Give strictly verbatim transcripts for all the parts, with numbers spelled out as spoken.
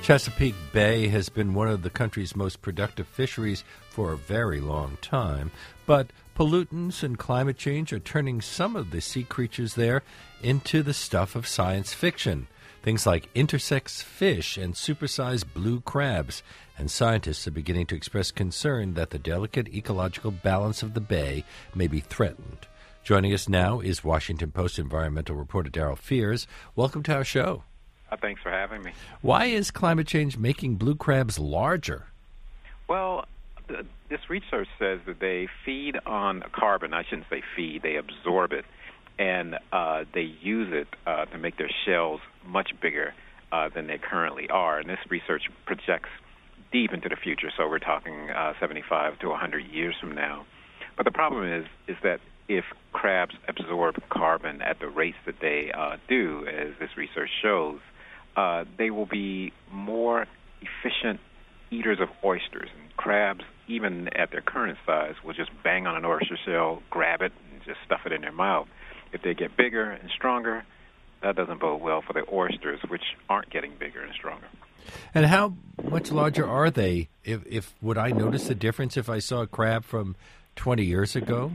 Chesapeake Bay has been one of the country's most productive fisheries for a very long time, but pollutants and climate change are turning some of the sea creatures there into the stuff of science fiction. Things like intersex fish and supersized blue crabs, and scientists are beginning to express concern that the delicate ecological balance of the bay may be threatened. Joining us now is Washington Post environmental reporter Darrell Fears. Welcome to our show. Uh, thanks for having me. Why is climate change making blue crabs larger? Well, th- this research says that they feed on carbon. I shouldn't say feed, they absorb it. And uh, they use it uh, to make their shells much bigger uh, than they currently are. And this research projects deep into the future, so we're talking uh, seventy-five to one hundred years from now. But the problem is, is that if crabs absorb carbon at the rates that they uh, do, as this research shows, uh, they will be more efficient eaters of oysters. And crabs, even at their current size, will just bang on an oyster shell, grab it, and just stuff it in their mouth. If they get bigger and stronger, that doesn't bode well for the oysters, which aren't getting bigger and stronger. And how much larger are they? If, if would I notice the difference if I saw a crab from twenty years ago?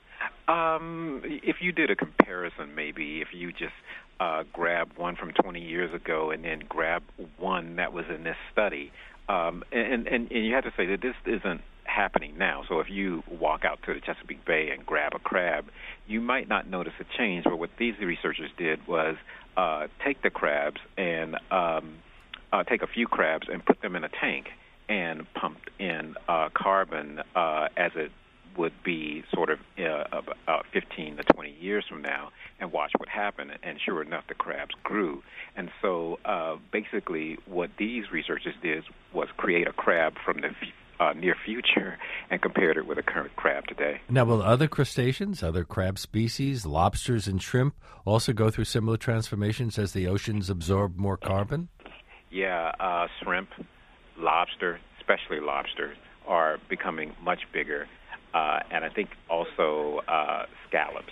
Um, if you did a comparison, maybe if you just uh, grab one from twenty years ago and then grab one that was in this study, um, and, and, and you have to say that this isn't happening now. So if you walk out to the Chesapeake Bay and grab a crab, you might not notice a change. But what these researchers did was uh, take the crabs and um, uh, take a few crabs and put them in a tank and pumped in uh, carbon uh, as it would be sort of uh, about fifteen to twenty years from now, and watch what happened. And sure enough, the crabs grew. And so uh, basically what these researchers did was create a crab from the uh, near future and compared it with a current crab today. Now, will other crustaceans, other crab species, lobsters and shrimp also go through similar transformations as the oceans absorb more carbon? Yeah, uh, shrimp, lobster, especially lobsters, are becoming much bigger. Uh, and I think also uh, scallops.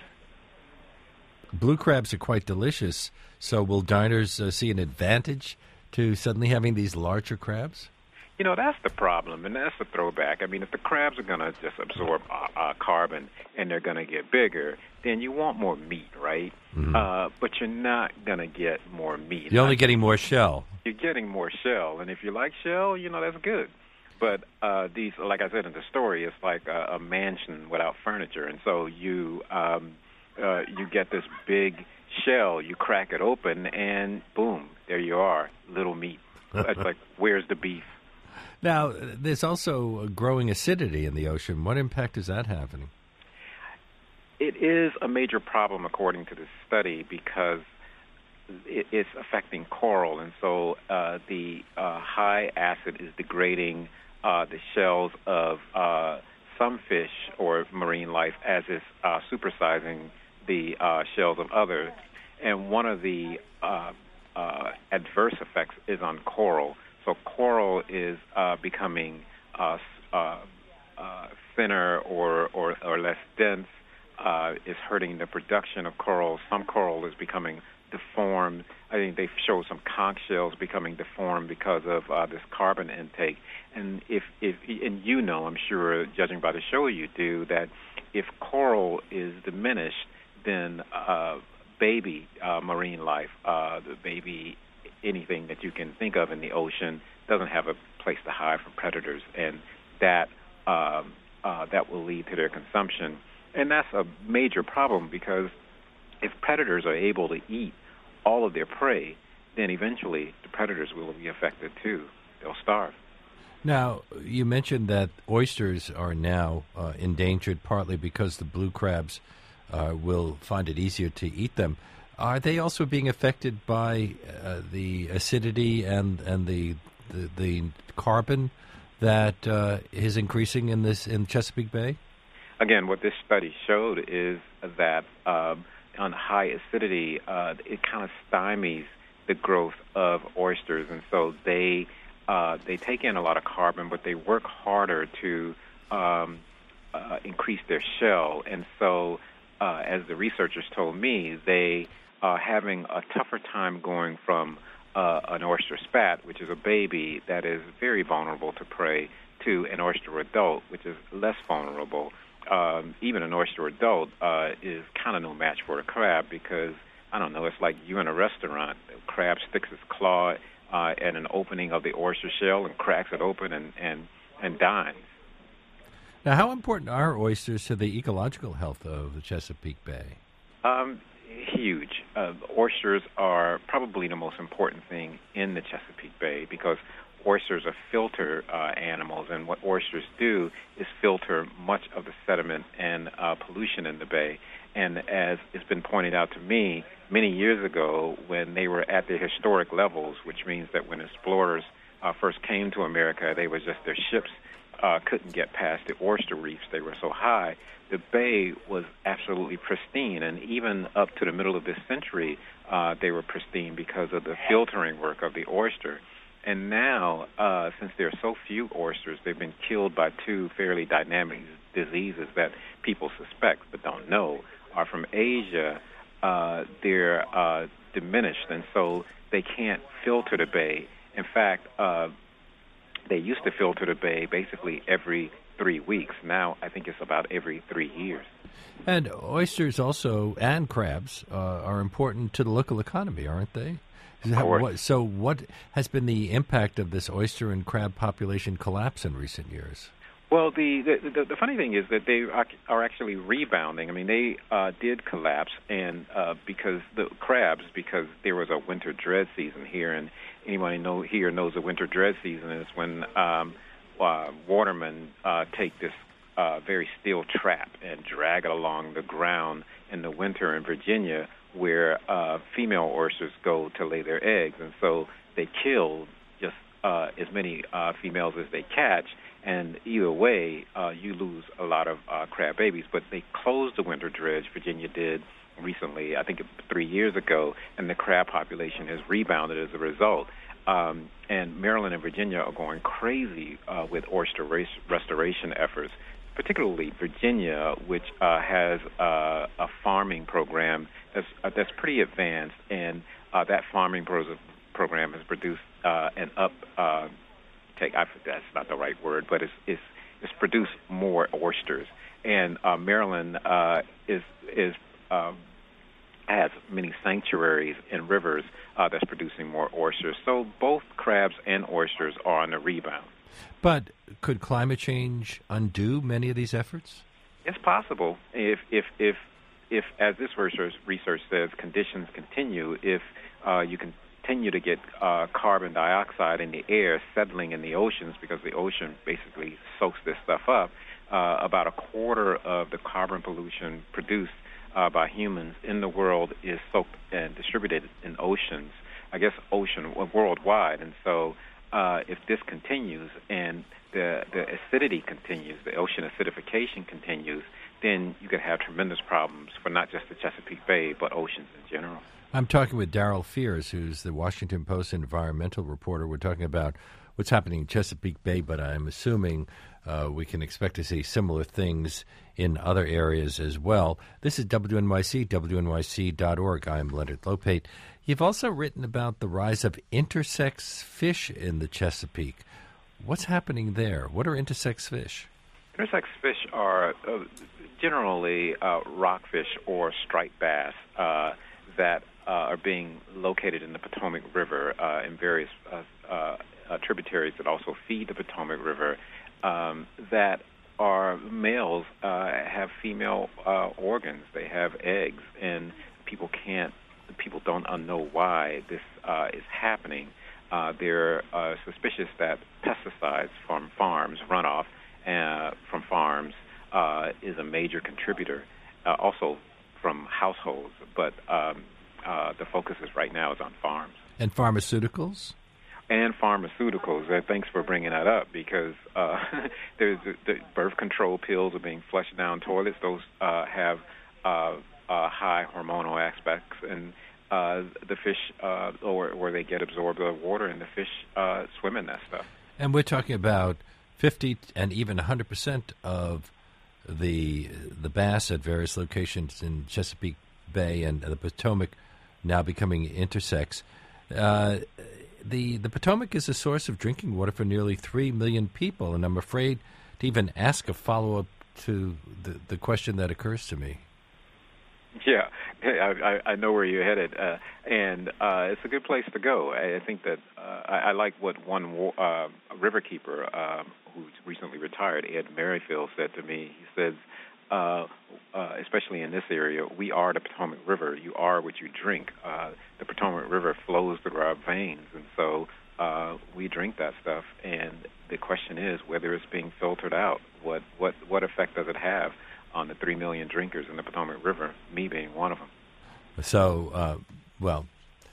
Blue crabs are quite delicious, so will diners uh, see an advantage to suddenly having these larger crabs? You know, that's the problem, and that's the throwback. I mean, if the crabs are going to just absorb uh, uh, carbon and they're going to get bigger, then you want more meat, right? Mm-hmm. Uh, but you're not going to get more meat. You're only getting more shell. You're getting more shell, and if you like shell, you know, that's good. But uh, these, like I said in the story, it's like a, a mansion without furniture, and so you um, uh, you get this big shell, you crack it open, and boom, there you are, little meat. It's like, where's the beef? Now, there's also a growing acidity in the ocean. What impact is that having? It is a major problem, according to this study, because it, it's affecting coral, and so uh, the uh, high acid is degrading Uh, the shells of uh, some fish or marine life as it's uh, supersizing the uh, shells of others. And one of the uh, uh, adverse effects is on coral. So coral is uh, becoming uh, uh, uh, thinner or, or, or less dense, uh, is hurting the production of coral. Some coral is becoming deformed. I think they show some conch shells becoming deformed because of uh, this carbon intake. And if, if, and you know, I'm sure, judging by the show you do, that if coral is diminished, then uh, baby uh, marine life, uh, the baby anything that you can think of in the ocean doesn't have a place to hide from predators, and that um, uh, that will lead to their consumption. And that's a major problem because if predators are able to eat all of their prey, then eventually the predators will be affected too. They'll starve. Now, you mentioned that oysters are now uh, endangered partly because the blue crabs uh, will find it easier to eat them. Are they also being affected by uh, the acidity and and the the, the carbon that uh, is increasing in this in Chesapeake Bay? Again, what this study showed is that um, on high acidity, uh, it kind of stymies the growth of oysters, and so they uh, they take in a lot of carbon, but they work harder to um, uh, increase their shell. And so, uh, as the researchers told me, they are having a tougher time going from uh, an oyster spat, which is a baby that is very vulnerable to prey, to an oyster adult, which is less vulnerable. Um, even an oyster adult uh, is kind of no match for a crab because, I don't know, it's like you in a restaurant. The crab sticks its claw uh, at an opening of the oyster shell and cracks it open and, and, and dines. Now, how important are oysters to the ecological health of the Chesapeake Bay? Um, huge. Uh, oysters are probably the most important thing in the Chesapeake Bay because oysters are filter uh, animals, and what oysters do is filter much of the sediment and uh, pollution in the bay. And as it's been pointed out to me many years ago, when they were at their historic levels, which means that when explorers uh, first came to America, they were just their ships uh, couldn't get past the oyster reefs. They were so high. The bay was absolutely pristine, and even up to the middle of this century, uh, they were pristine because of the filtering work of the oyster. And now, uh, since there are so few oysters, they've been killed by two fairly dynamic diseases that people suspect but don't know are from Asia. Uh, they're uh, diminished, and so they can't filter the bay. In fact, uh, they used to filter the bay basically every three weeks. Now I think it's about every three years. And oysters also, and crabs, uh, are important to the local economy, aren't they? What, so what has been the impact of this oyster and crab population collapse in recent years? Well, the the, the, the funny thing is that they are actually rebounding. I mean, they uh, did collapse, and uh, because the crabs, because there was a winter dread season here, and anyone know here knows the winter dread season is when um, uh, watermen uh, take this uh, very steel trap and drag it along the ground in the winter in Virginia, where uh, female oysters go to lay their eggs, and so they kill just uh, as many uh, females as they catch. And either way, uh, you lose a lot of uh, crab babies. But they closed the winter dredge, Virginia did recently, I think three years ago, and the crab population has rebounded as a result. Um, and Maryland and Virginia are going crazy uh, with oyster race restoration efforts, particularly Virginia, which uh, has uh, a farming program that's, uh, that's pretty advanced, and uh, that farming pro- program has produced uh, an up uh, Take, I, that's not the right word, but it's it's, it's produced more oysters, and uh, Maryland uh, is is um, has many sanctuaries and rivers uh, that's producing more oysters. So both crabs and oysters are on the rebound. But could climate change undo many of these efforts? It's possible if if if if as this research research says, conditions continue. If uh, you can. continue to get uh, carbon dioxide in the air settling in the oceans because the ocean basically soaks this stuff up. Uh, about a quarter of the carbon pollution produced uh, by humans in the world is soaked and distributed in oceans, I guess ocean worldwide. And so uh, if this continues and the, the acidity continues, the ocean acidification continues, then you could have tremendous problems for not just the Chesapeake Bay, but oceans in general. I'm talking with Darrell Fears, who's the Washington Post environmental reporter. We're talking about what's happening in Chesapeake Bay, but I'm assuming uh, we can expect to see similar things in other areas as well. This is W N Y C, W N Y C dot org. I'm Leonard Lopate. You've also written about the rise of intersex fish in the Chesapeake. What's happening there? What are intersex fish? Intersex fish are uh, generally uh, rockfish or striped bass uh, that Uh, are being located in the Potomac River uh, in various uh, uh, uh, tributaries that also feed the Potomac River um, that are males, uh, have female uh, organs. They have eggs, and people can't, people don't know why this uh, is happening. Uh, they're uh, suspicious that pesticides from farms, runoff uh, from farms, uh, is a major contributor, uh, also from households, but um, Uh, the focus is right now is on farms. And pharmaceuticals? And pharmaceuticals. Uh, thanks for bringing that up because uh, there's the, the birth control pills are being flushed down toilets. Those uh, have uh, uh, high hormonal aspects, and uh, the fish, uh, or, or they get absorbed by water, and the fish uh, swim in that stuff. And we're talking about fifty and even one hundred percent of the the bass at various locations in Chesapeake Bay and the Potomac now becoming intersex. Uh, the the Potomac is a source of drinking water for nearly three million people, and I'm afraid to even ask a follow-up to the, the question that occurs to me. Yeah, I, I know where you're headed, uh, and uh, it's a good place to go. I, I think that uh, I, I like what one uh, riverkeeper uh, who's recently retired, Ed Merrifield, said to me. He says, uh, uh, especially in this area, we are the Potomac River. You are what you drink. Uh, the Potomac River flows through our veins, and so uh, we drink that stuff. And the question is whether it's being filtered out. What what what effect does it have on the three million drinkers in the Potomac River, me being one of them? So, uh, well,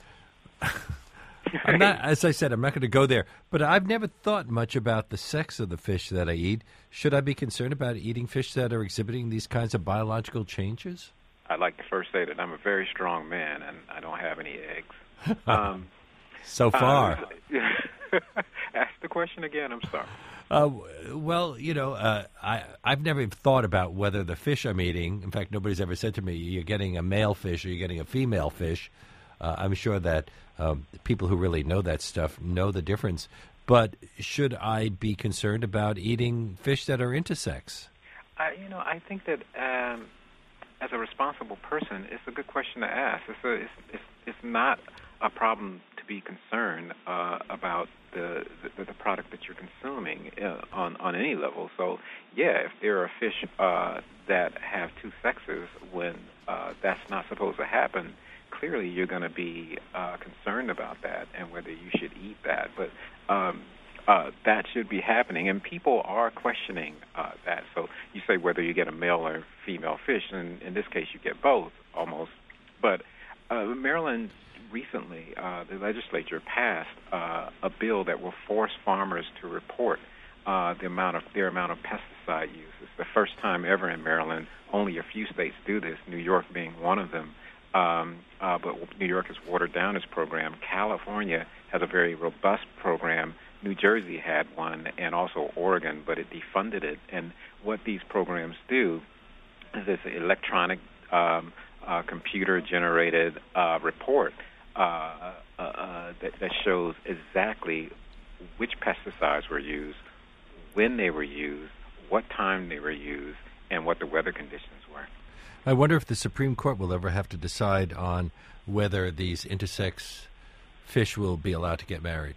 I'm not, as I said, I'm not going to go there, but I've never thought much about the sex of the fish that I eat. Should I be concerned about eating fish that are exhibiting these kinds of biological changes? I'd like to first say that I'm a very strong man, and I don't have any eggs. Um, so far. Uh, ask the question again, I'm sorry. Uh, well, you know, uh, I, I've never thought about whether the fish I'm eating, in fact, nobody's ever said to me, you're getting a male fish or you're getting a female fish. Uh, I'm sure that um, people who really know that stuff know the difference. But should I be concerned about eating fish that are intersex? I, you know, I think that um, as a responsible person, it's a good question to ask. It's, a, it's, it's, it's not a problem to be concerned uh, about the, the the product that you're consuming uh, on on any level. So, yeah, if there are fish uh, that have two sexes when uh, that's not supposed to happen, clearly you're going to be uh, concerned about that and whether you should eat that. But um, uh, that should be happening, and people are questioning uh, that. So you say whether you get a male or female fish, and in this case you get both almost. But uh, Maryland recently, uh, the legislature passed uh, a bill that will force farmers to report uh, the amount of their amount of pesticide use. It's the first time ever in Maryland. Only a few states do this, New York being one of them. Um, uh, but New York has watered down its program. California has a very robust program. New Jersey had one, and also Oregon, but it defunded it. And what these programs do is it's an electronic, um, uh, computer-generated uh, report Uh, uh, uh, that, that shows exactly which pesticides were used, when they were used, what time they were used, and what the weather conditions were. I wonder if the Supreme Court will ever have to decide on whether these intersex fish will be allowed to get married.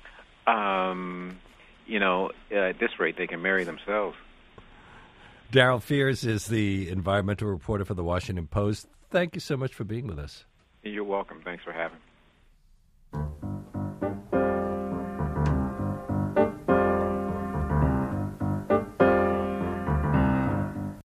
Um, you know, uh, at this rate, they can marry themselves. Darrell Fears is the environmental reporter for the Washington Post. Thank you so much for being with us. You're welcome. Thanks for having me.